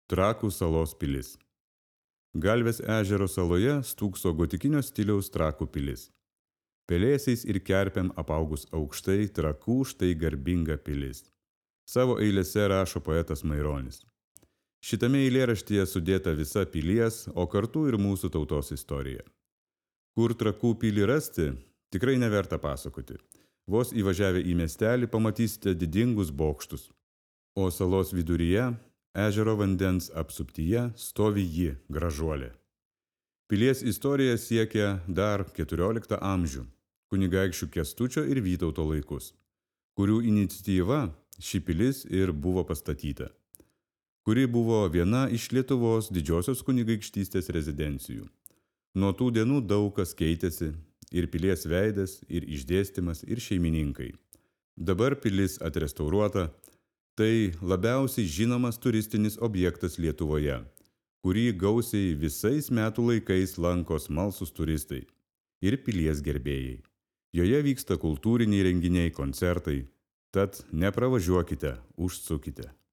Trakų salos pilis. Galvės ežero saloje stūkso gotikinio stiliaus Trakų pilis. Pelėsiais ir kerpėm apaugus aukštai Trakų štai garbinga pilis. Savo eilėse rašo poetas Maironis. Šitame eilėraštyje sudėta visa pilies, o kartu ir mūsų tautos istorija. Kur Trakų pilį rasti, tikrai neverta pasakoti. Vos įvažiavę į miestelį pamatysite didingus bokštus. O salos viduryje, ežero vandens apsuptyje, stovi ji, gražuolė. Pilies istorija siekia dar 14 amžių, kunigaikščių Kęstučio ir Vytauto laikus, kurių iniciatyva ši pilis ir buvo pastatyta, kuri buvo viena iš Lietuvos didžiosios kunigaikštystės rezidencijų. Nuo tų dienų daug kas keitėsi, ir pilies veidas, ir išdėstymas, ir šeimininkai. Dabar pilis atrestauruota, tai labiausiai žinomas turistinis objektas Lietuvoje, kurį gausiai visais metų laikais lanko smalsūs turistai ir pilies gerbėjai. Joje vyksta kultūriniai renginiai, koncertai, tad nepravažiuokite, užsukite.